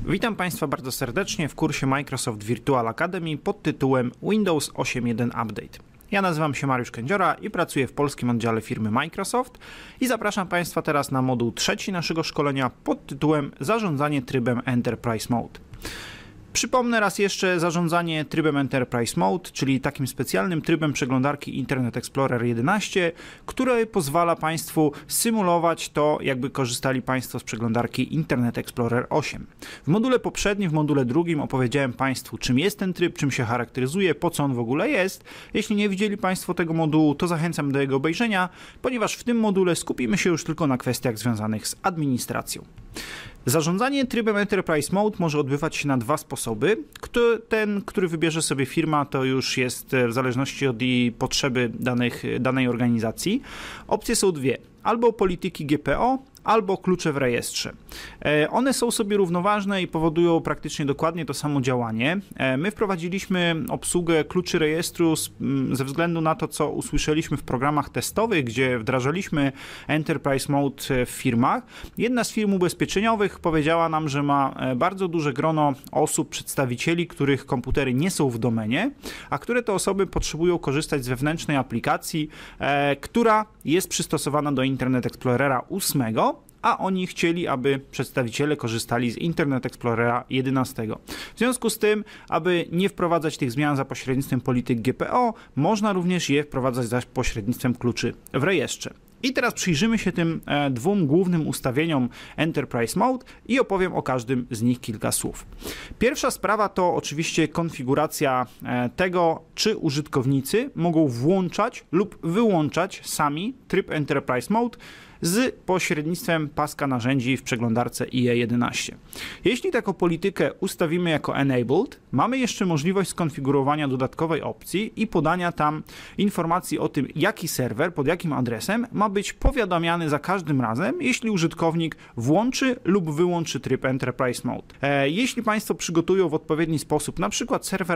Witam Państwa bardzo serdecznie w kursie Microsoft Virtual Academy pod tytułem Windows 8.1 Update. Ja nazywam się Mariusz Kędziora i pracuję w polskim oddziale firmy Microsoft i zapraszam Państwa teraz na moduł trzeci naszego szkolenia pod tytułem Zarządzanie trybem Enterprise Mode. Przypomnę raz jeszcze zarządzanie trybem Enterprise Mode, czyli takim specjalnym trybem przeglądarki Internet Explorer 11, który pozwala Państwu symulować to, jakby korzystali Państwo z przeglądarki Internet Explorer 8. W module poprzednim, w module drugim opowiedziałem Państwu, czym jest ten tryb, czym się charakteryzuje, po co on w ogóle jest. Jeśli nie widzieli Państwo tego modułu, to zachęcam do jego obejrzenia, ponieważ w tym module skupimy się już tylko na kwestiach związanych z administracją. Zarządzanie trybem Enterprise Mode może odbywać się na dwa sposoby. Ten, który wybierze sobie firma, to już jest w zależności od jej potrzeby danej organizacji. Opcje są dwie. Albo polityki GPO, albo klucze w rejestrze. One są sobie równoważne i powodują praktycznie dokładnie to samo działanie. My wprowadziliśmy obsługę kluczy rejestru ze względu na to, co usłyszeliśmy w programach testowych, gdzie wdrażaliśmy Enterprise Mode w firmach. Jedna z firm ubezpieczeniowych powiedziała nam, że ma bardzo duże grono osób, przedstawicieli, których komputery nie są w domenie, a które to osoby potrzebują korzystać z wewnętrznej aplikacji, która jest przystosowana do Internet Explorera 8, a oni chcieli, aby przedstawiciele korzystali z Internet Explorera 11. W związku z tym, aby nie wprowadzać tych zmian za pośrednictwem polityk GPO, można również je wprowadzać za pośrednictwem kluczy w rejestrze. I teraz przyjrzymy się tym dwóm głównym ustawieniom Enterprise Mode i opowiem o każdym z nich kilka słów. Pierwsza sprawa to oczywiście konfiguracja tego, czy użytkownicy mogą włączać lub wyłączać sami tryb Enterprise Mode z pośrednictwem paska narzędzi w przeglądarce IE11. Jeśli taką politykę ustawimy jako enabled, mamy jeszcze możliwość skonfigurowania dodatkowej opcji i podania tam informacji o tym, jaki serwer, pod jakim adresem ma być powiadamiany za każdym razem, jeśli użytkownik włączy lub wyłączy tryb Enterprise Mode. Jeśli Państwo przygotują w odpowiedni sposób, na przykład serwer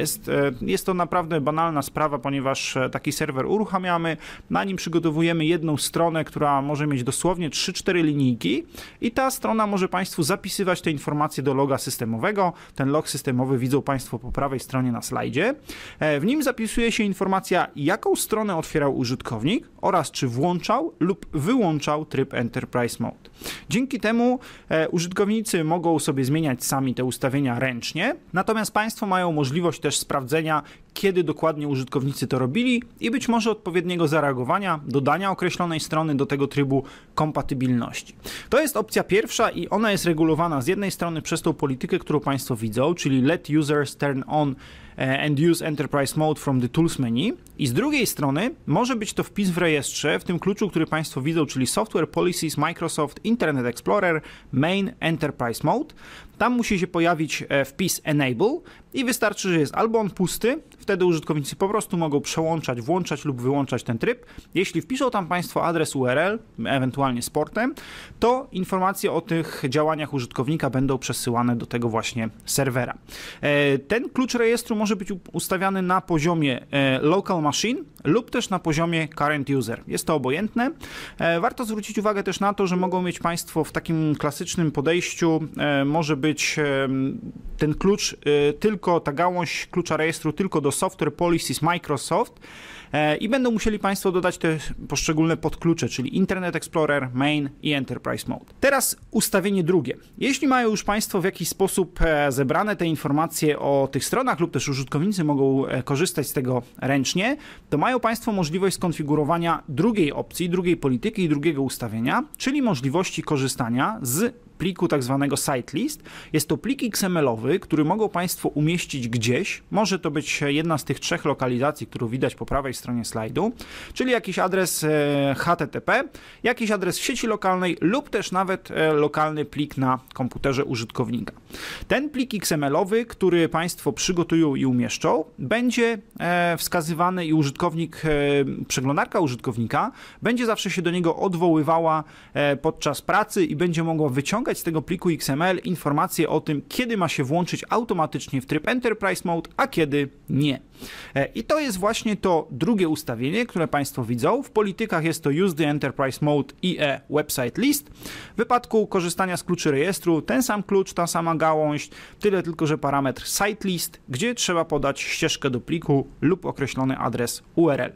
jest to naprawdę banalna sprawa, ponieważ taki serwer uruchamiamy, na nim przygotowujemy jedną stronę, która może mieć dosłownie 3-4 linijki i ta strona może Państwu zapisywać te informacje do loga systemowego. Ten log systemowy widzą Państwo po prawej stronie na slajdzie. W nim zapisuje się informacja, jaką stronę otwierał użytkownik oraz czy włączał lub wyłączał tryb Enterprise Mode. Dzięki temu użytkownicy mogą sobie zmieniać sami te ustawienia ręcznie, natomiast Państwo mają możliwość też sprawdzenia, kiedy dokładnie użytkownicy to robili i być może odpowiedniego zareagowania, dodania określonej strony do tego trybu kompatybilności. To jest opcja pierwsza i ona jest regulowana z jednej strony przez tą politykę, którą Państwo widzą, czyli Let Users Turn On and Use Enterprise Mode from the Tools menu i z drugiej strony może być to wpis w rejestrze, w tym kluczu, który Państwo widzą, czyli Software Policies Microsoft Internet Explorer Main Enterprise Mode. Tam musi się pojawić wpis Enable i wystarczy, że jest albo on pusty, wtedy użytkownicy po prostu mogą przełączać, włączać lub wyłączać ten tryb. Jeśli wpiszą tam Państwo adres URL, ewentualnie z portem, to informacje o tych działaniach użytkownika będą przesyłane do tego właśnie serwera. Ten klucz rejestru może być ustawiany na poziomie local machine lub też na poziomie current user. Jest to obojętne. Warto zwrócić uwagę też na to, że mogą mieć Państwo w takim klasycznym podejściu, może być ten klucz tylko, ta gałąź klucza rejestru tylko do Software Policies Microsoft i będą musieli Państwo dodać te poszczególne podklucze, czyli Internet Explorer, Main i Enterprise Mode. Teraz ustawienie drugie. Jeśli mają już Państwo w jakiś sposób zebrane te informacje o tych stronach lub też użytkownicy mogą korzystać z tego ręcznie, to mają Państwo możliwość skonfigurowania drugiej opcji, drugiej polityki i drugiego ustawienia, czyli możliwości korzystania z pliku tak zwanego sitelist. Jest to plik XML-owy, który mogą Państwo umieścić gdzieś. Może to być jedna z tych trzech lokalizacji, którą widać po prawej stronie slajdu, czyli jakiś adres HTTP, jakiś adres w sieci lokalnej lub też nawet lokalny plik na komputerze użytkownika. Ten plik XML-owy, który Państwo przygotują i umieszczą, będzie wskazywany i przeglądarka użytkownika będzie zawsze się do niego odwoływała podczas pracy i będzie mogła wyciągać wyciągać z tego pliku XML informacje o tym, kiedy ma się włączyć automatycznie w tryb Enterprise Mode, a kiedy nie. I to jest właśnie to drugie ustawienie, które Państwo widzą. W politykach jest to Use the Enterprise Mode IE Website List. W wypadku korzystania z kluczy rejestru ten sam klucz, ta sama gałąź, tyle tylko, że parametr site list, gdzie trzeba podać ścieżkę do pliku lub określony adres URL.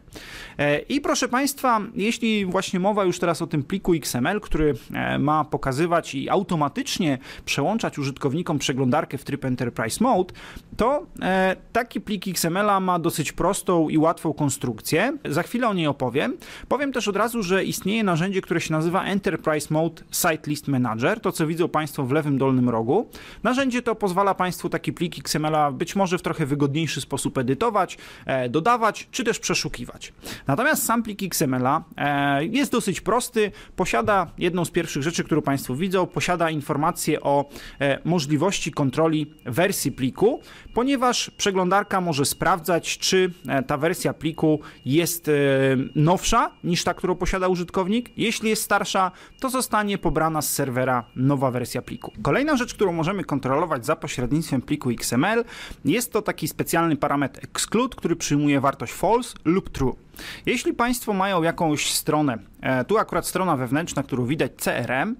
I proszę Państwa, jeśli właśnie mowa już teraz o tym pliku XML, który ma pokazywać i automatycznie przełączać użytkownikom przeglądarkę w tryb Enterprise Mode, to taki plik XML ma dosyć prostą i łatwą konstrukcję. Za chwilę o niej opowiem. Powiem też od razu, że istnieje narzędzie, które się nazywa Enterprise Mode Site List Manager, to co widzą Państwo w lewym dolnym rogu. Narzędzie to pozwala Państwu taki plik XML być może w trochę wygodniejszy sposób edytować, dodawać, czy też przeszukiwać. Natomiast sam plik XML jest dosyć prosty, posiada jedną z pierwszych rzeczy, którą Państwo widzą, posiada informacje o możliwości kontroli wersji pliku, ponieważ przeglądarka może sprawdzać, czy ta wersja pliku jest nowsza niż ta, którą posiada użytkownik. Jeśli jest starsza, to zostanie pobrana z serwera nowa wersja pliku. Kolejna rzecz, którą możemy kontrolować za pośrednictwem pliku XML, jest to taki specjalny parametr exclude, który przyjmuje wartość false lub true. Jeśli Państwo mają jakąś stronę, tu akurat strona wewnętrzna, którą widać CRM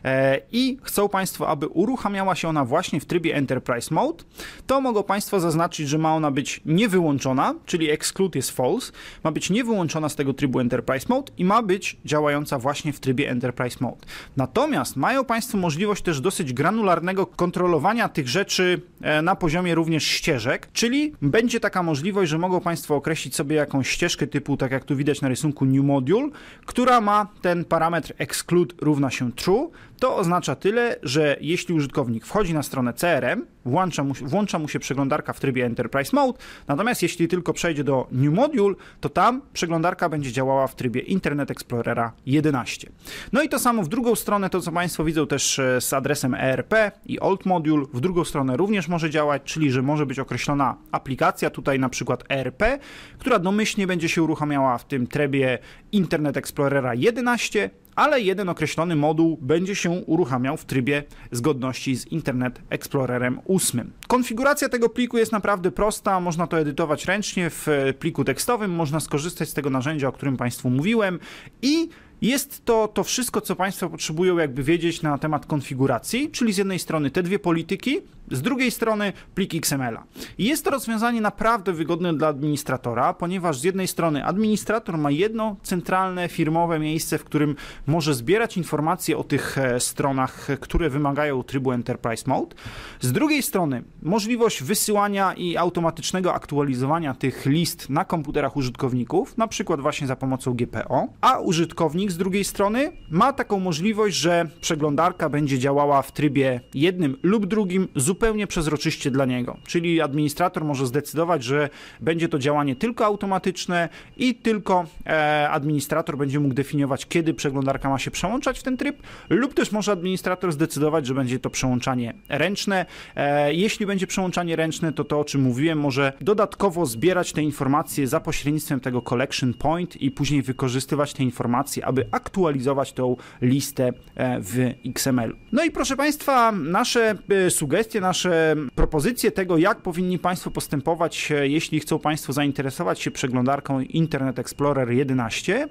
i chcą Państwo, aby uruchamiała się ona właśnie w trybie Enterprise Mode, to mogą Państwo zaznaczyć, że ma ona być niewyłączona, czyli exclude jest false, ma być niewyłączona z tego trybu Enterprise Mode i ma być działająca właśnie w trybie Enterprise Mode. Natomiast mają Państwo możliwość też dosyć granularnego kontrolowania tych rzeczy na poziomie również ścieżek, czyli będzie taka możliwość, że mogą Państwo określić sobie jakąś ścieżkę typu, tak jak tu widać na rysunku New Module, która ma ten parametr exclude równa się true. To oznacza tyle, że jeśli użytkownik wchodzi na stronę CRM, włącza mu się przeglądarka w trybie Enterprise Mode, natomiast jeśli tylko przejdzie do New Module, to tam przeglądarka będzie działała w trybie Internet Explorera 11. No i to samo w drugą stronę, to co Państwo widzą też z adresem ERP i Old Module, w drugą stronę również może działać, czyli że może być określona aplikacja, tutaj na przykład ERP, która domyślnie będzie się uruchamiała w tym trybie Internet Explorera 11, ale jeden określony moduł będzie się uruchamiał w trybie zgodności z Internet Explorerem 8. Konfiguracja tego pliku jest naprawdę prosta, można to edytować ręcznie w pliku tekstowym, można skorzystać z tego narzędzia, o którym Państwu mówiłem i jest to wszystko, co Państwo potrzebują jakby wiedzieć na temat konfiguracji, czyli z jednej strony te dwie polityki, z drugiej strony plik XML-a. I jest to rozwiązanie naprawdę wygodne dla administratora, ponieważ z jednej strony administrator ma jedno centralne, firmowe miejsce, w którym może zbierać informacje o tych stronach, które wymagają trybu Enterprise Mode. Z drugiej strony możliwość wysyłania i automatycznego aktualizowania tych list na komputerach użytkowników, na przykład właśnie za pomocą GPO, a użytkownik z drugiej strony ma taką możliwość, że przeglądarka będzie działała w trybie jednym lub drugim zupełnie przezroczyście dla niego. Czyli administrator może zdecydować, że będzie to działanie tylko automatyczne i tylko administrator będzie mógł definiować, kiedy przeglądarka ma się przełączać w ten tryb, lub też może administrator zdecydować, że będzie to przełączanie ręczne. Jeśli będzie przełączanie ręczne, to o czym mówiłem, może dodatkowo zbierać te informacje za pośrednictwem tego collection point i później wykorzystywać te informacje, aby aktualizować tą listę w XML-u. No i proszę Państwa, nasze sugestie, nasze propozycje tego, jak powinni Państwo postępować, jeśli chcą Państwo zainteresować się przeglądarką Internet Explorer 11,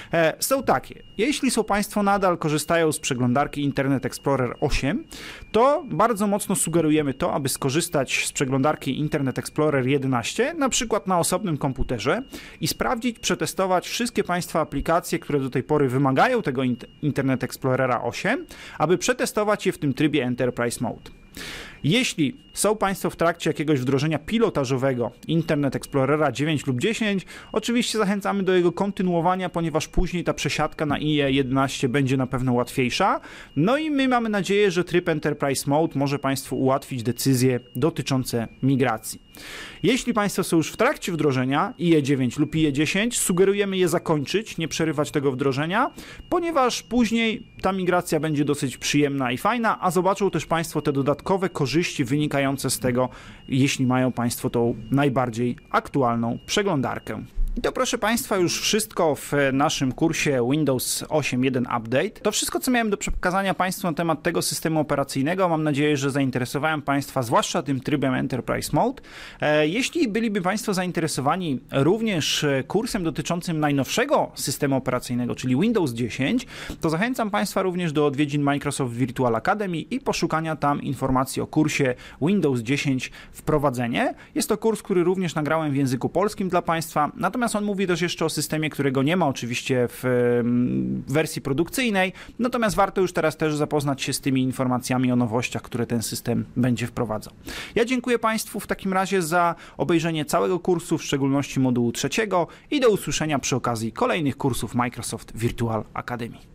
są takie. Jeśli są Państwo nadal korzystają z przeglądarki Internet Explorer 8, to bardzo mocno sugerujemy to, aby skorzystać z przeglądarki Internet Explorer 11, na przykład na osobnym komputerze i sprawdzić, przetestować wszystkie Państwa aplikacje, które do tej pory wymagają tego Internet Explorera 8, aby przetestować je w tym trybie Enterprise Mode. Jeśli są Państwo w trakcie jakiegoś wdrożenia pilotażowego Internet Explorera 9 lub 10, oczywiście zachęcamy do jego kontynuowania, ponieważ później ta przesiadka na IE 11 będzie na pewno łatwiejsza. No i my mamy nadzieję, że tryb Enterprise Mode może Państwu ułatwić decyzje dotyczące migracji. Jeśli Państwo są już w trakcie wdrożenia IE 9 lub IE 10, sugerujemy je zakończyć, nie przerywać tego wdrożenia, ponieważ później ta migracja będzie dosyć przyjemna i fajna, a zobaczą też Państwo te dodatkowe korzyści wynikające z tego, jeśli mają Państwo tą najbardziej aktualną przeglądarkę. I to, proszę Państwa, już wszystko w naszym kursie Windows 8.1 Update. To wszystko, co miałem do przekazania Państwu na temat tego systemu operacyjnego. Mam nadzieję, że zainteresowałem Państwa, zwłaszcza tym trybem Enterprise Mode. Jeśli byliby Państwo zainteresowani również kursem dotyczącym najnowszego systemu operacyjnego, czyli Windows 10, to zachęcam Państwa również do odwiedzin Microsoft Virtual Academy i poszukania tam informacji o kursie Windows 10 Wprowadzenie. Jest to kurs, który również nagrałem w języku polskim dla Państwa, natomiast on mówi też jeszcze o systemie, którego nie ma oczywiście w wersji produkcyjnej, natomiast warto już teraz też zapoznać się z tymi informacjami o nowościach, które ten system będzie wprowadzał. Ja dziękuję Państwu w takim razie za obejrzenie całego kursu, w szczególności modułu 3, i do usłyszenia przy okazji kolejnych kursów Microsoft Virtual Academy.